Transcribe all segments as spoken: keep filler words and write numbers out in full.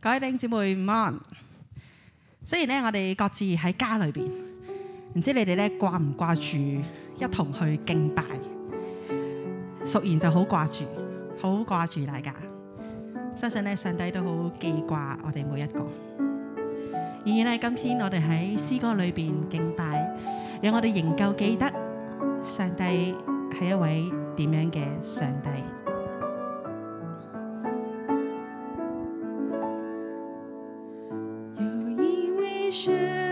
各位弟兄姊妹午安。雖然咧我哋各自喺家裏邊，唔知你哋咧掛唔掛住一同去敬拜？淑賢就好掛住，好掛住大家。相信咧上帝都好記掛我哋每一個。然而咧，今天我哋喺詩歌裏邊敬拜，讓我哋仍舊記得上帝係一位點樣嘅上帝。 有一位神，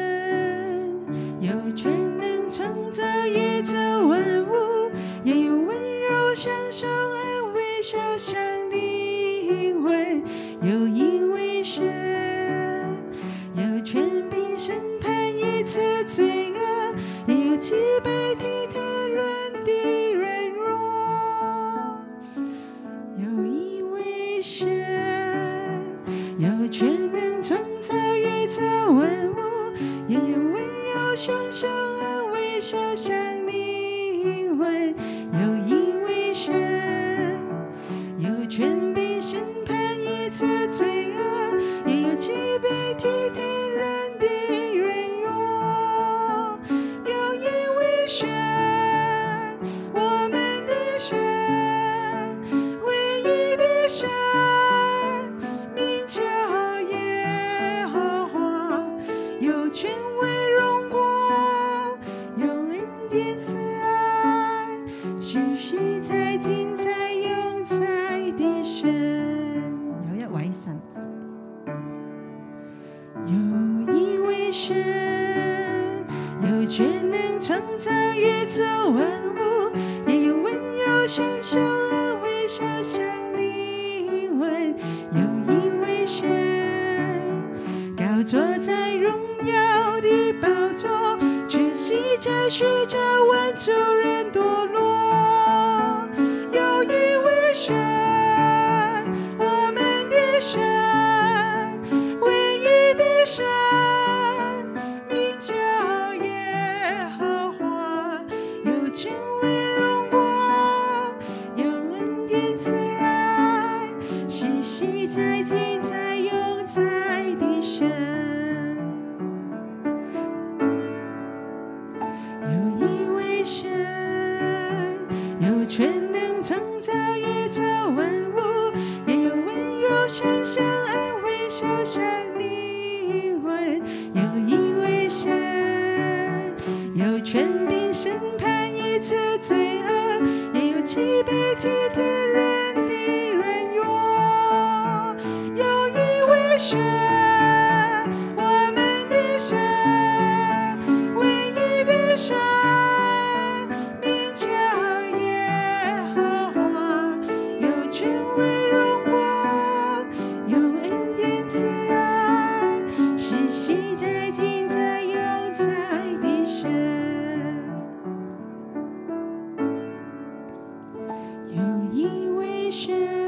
有全能創造宇宙萬物，也有溫柔享受安慰小小靈魂。有一位神，有權柄審判一切罪惡，也有慈悲體貼人的軟弱。有一位神，有權能創造宇宙萬物，也有溫柔享受安慰小小靈魂。有一位神，有權柄審判一切罪惡，也有慈悲體貼人的軟弱。有一位神，我們的神，唯一的神，名叫耶和華，有權威榮光，有恩典慈愛，世世在今在永在的神。 有一位神， 有一位神，有權能創造宇宙萬物，也有溫柔享受安慰小小靈魂。有一位神，高坐在榮耀的寶座，卻惜在世上挽救人墮落。有一位神，我們的神，唯一的神，名叫耶和華，有權威榮光，有恩典慈愛，世世在今在永在的神。有一位神，有權能創造宇宙萬物，也有溫柔享受安慰小小靈魂。有一位神，有權柄審判一切罪惡，也有慈悲體貼人的軟弱。有一位神，我們的神，唯一的神，名叫耶和華，有權威榮光，有恩典慈愛，世世在今在永在的神。有一位神，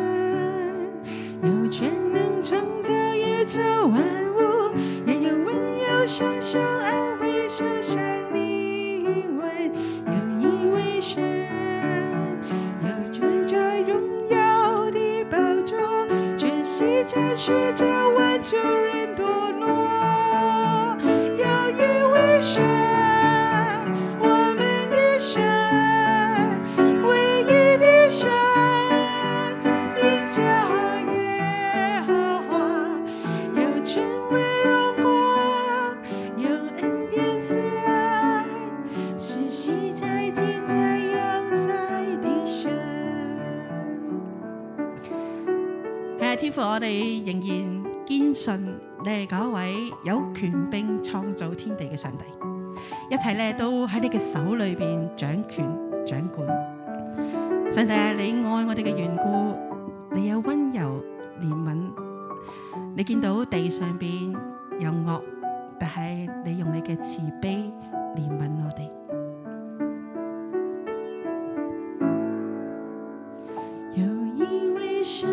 有權能創造宇宙萬物，也有溫柔享受安慰小小靈魂。有一位神，有坐在榮耀的寶座，卻惜在世上挽救人墮落。有一位神，我們的神，唯一的神，名叫耶和華，有權威榮光，有恩典慈愛，世世在今在永在的神。 係啊，天父，我哋仍然堅信你係嗰位有權柄創造天地嘅上帝，一切咧都喺你嘅手裏邊掌權掌管。上帝啊，你愛我哋嘅緣故，你有溫柔憐憫，你見到地上邊有惡，但係你用你嘅慈悲憐憫我哋。 有一位神，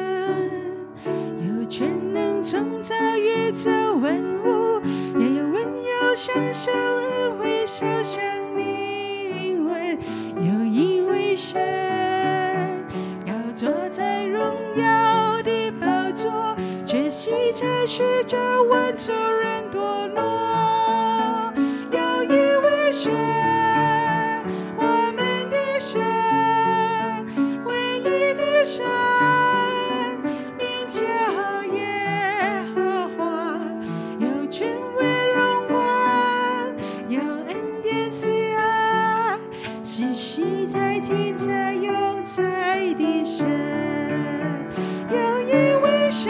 有權能創造宇宙萬物，也有溫柔享受安慰小小靈魂。有一位神，高坐在榮耀的寶座，卻惜息才使这万族人堕落。有一位神，我们的神，唯一的神，名叫耶和华，有权威荣光，有恩典慈爱，世世在今在永在的神。有一位神，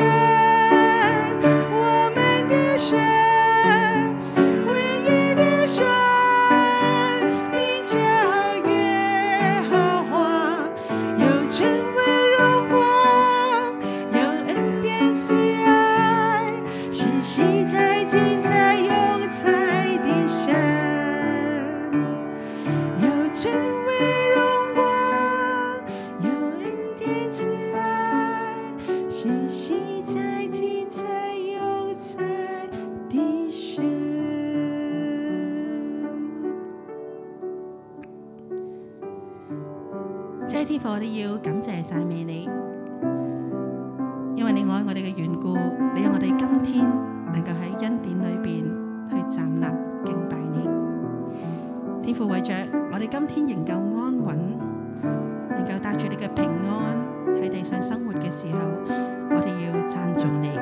我们的神，唯一的神，名叫耶和华，有权威荣光，有恩典慈爱，世世在今在永在的神。有权威荣光，有恩典慈爱，世世在今在永在的神。 即係天父，我哋要感謝讚美你，因為你愛我哋嘅緣故，你讓我哋今天能夠喺恩典裏邊去站立敬拜你。天父，為着我哋今天仍舊安穩，能夠帶住你嘅平安喺地上生活嘅時候，我哋要讚頌你。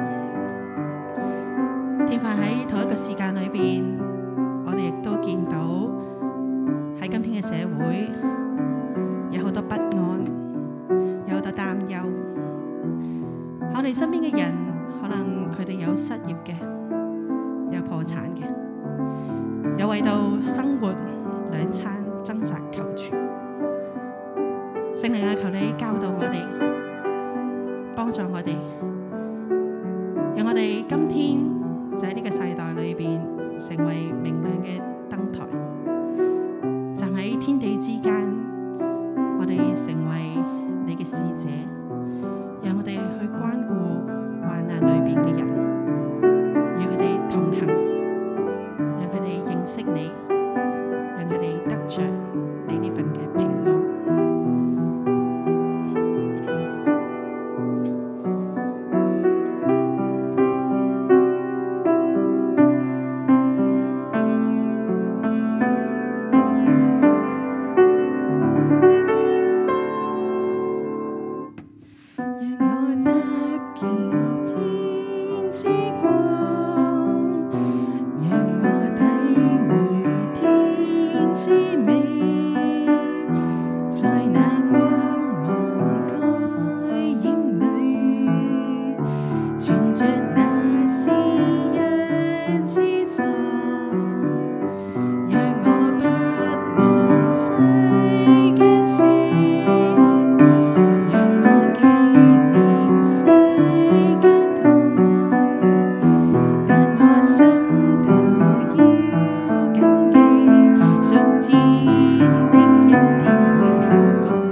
天父，喺同一個時間裏邊，我哋亦都見到喺今天嘅社會有好多不安，有好多擔憂。我哋身邊嘅人，可能佢哋有失業嘅，有破產嘅，有為到生活兩餐掙扎求存。聖靈啊，求你教導我哋，幫助我哋，讓我哋今天就喺呢個世代裏邊成為明亮嘅燈台，站喺天地之間，我哋成為你嘅使者，讓我哋去關顧患難裏邊嘅人，與佢哋同行，讓佢哋認識你，讓佢哋得着你呢份嘅平安。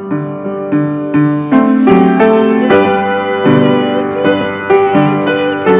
曾有一天地之高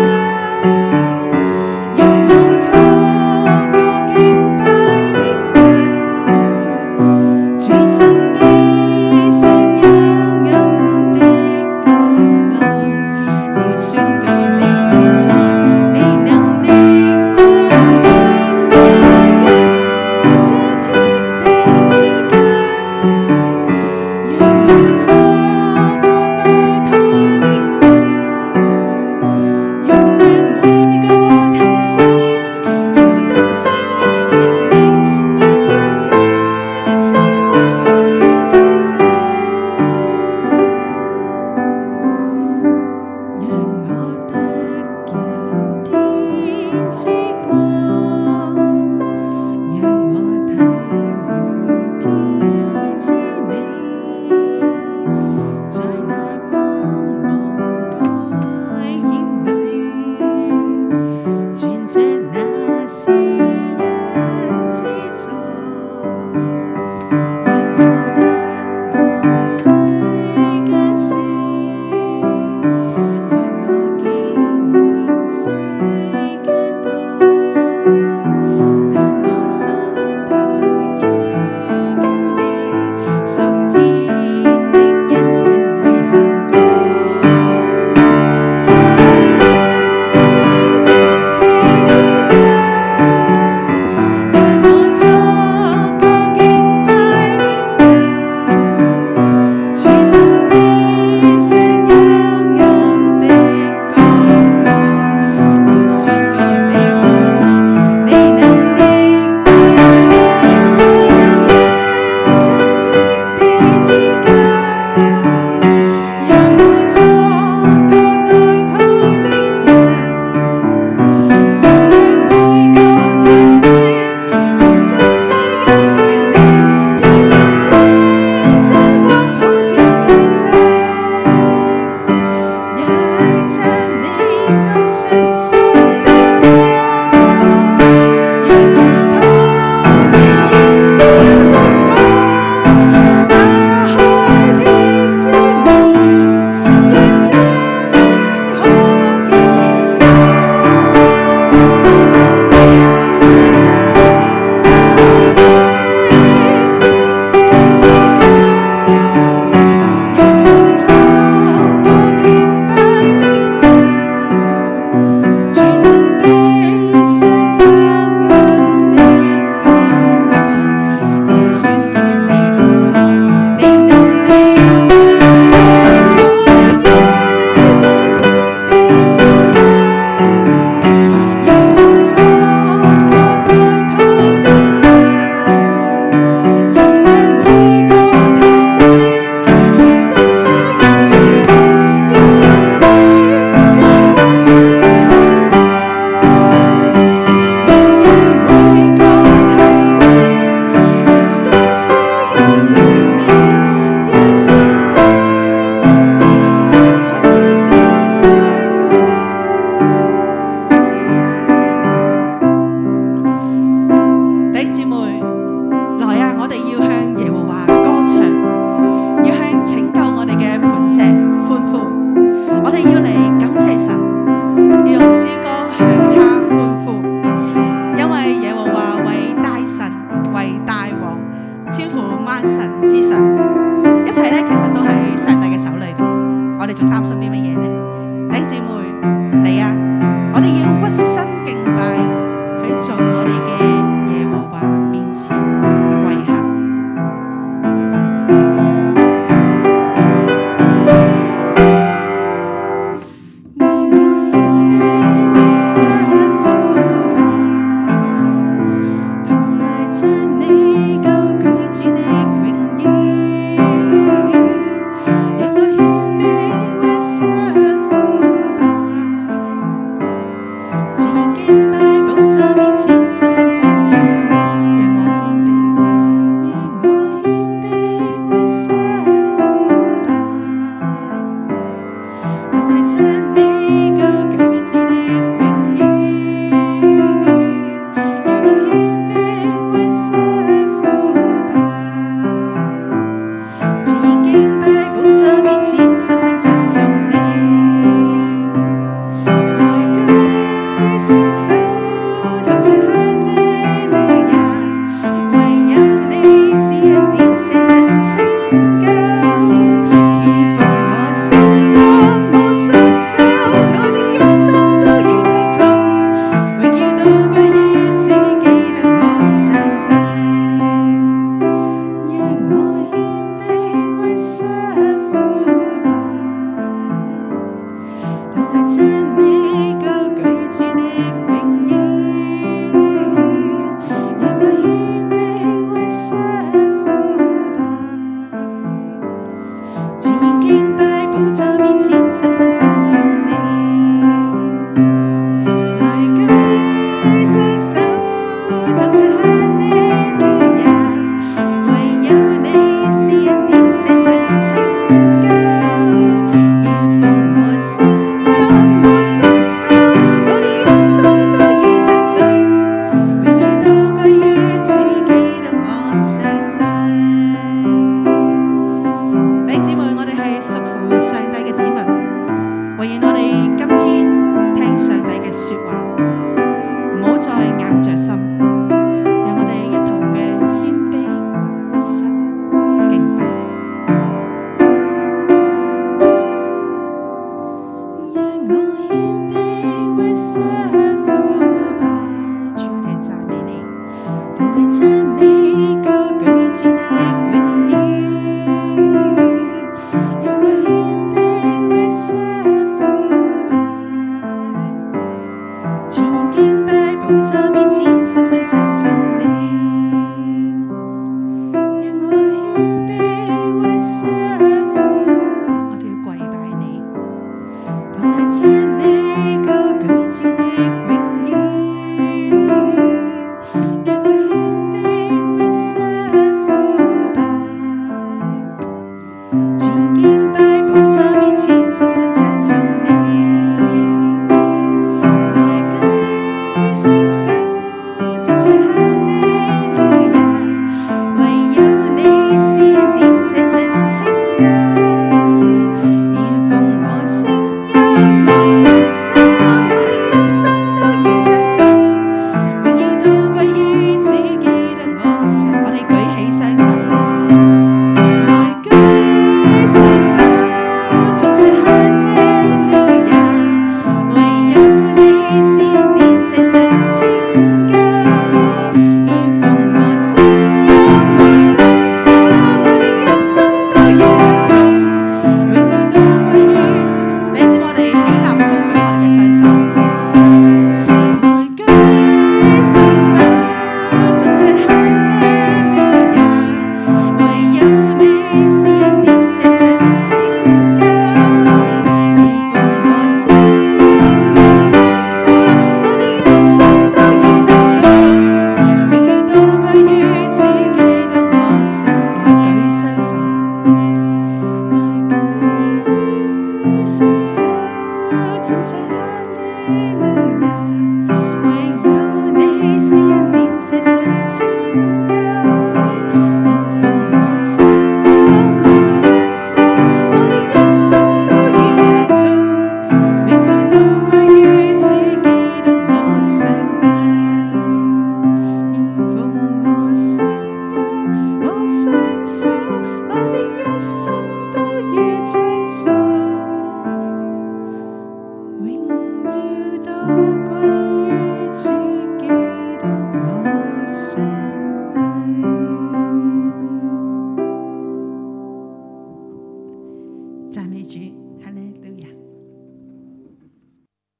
美丽。